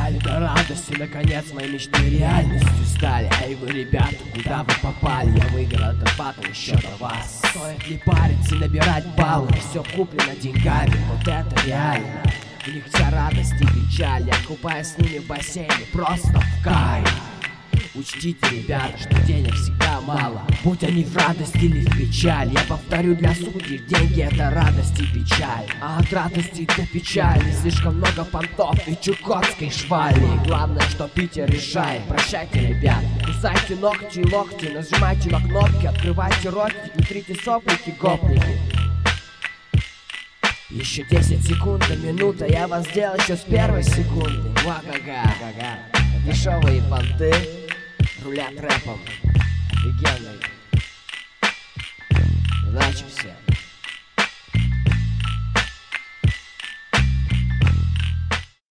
печали до радости, наконец мои мечты реальностью стали. Эй вы, ребята, куда вы попали? Я выиграл этот батл еще до вас. Стоит ли париться и набирать баллы? Все куплено деньгами, вот это реально. В них вся радость и печаль. Я купаюсь с ними в бассейне, просто в кайф. Учтите, ребята, что денег всегда мало, будь они в радость или в печаль. Я повторю для судей, деньги это радость и печаль. А от радости до печали слишком много понтов и чукотской швали. Главное, что Питер решает. Прощайте, ребят, кусайте ногти и локти, нажимайте на кнопки, открывайте ротики, не трите соплики, гопники. Еще 10 секунд до минута, я вас сделал еще с первой секунды. Ва-га-га, дешевые понты рулят рэпом офигенный.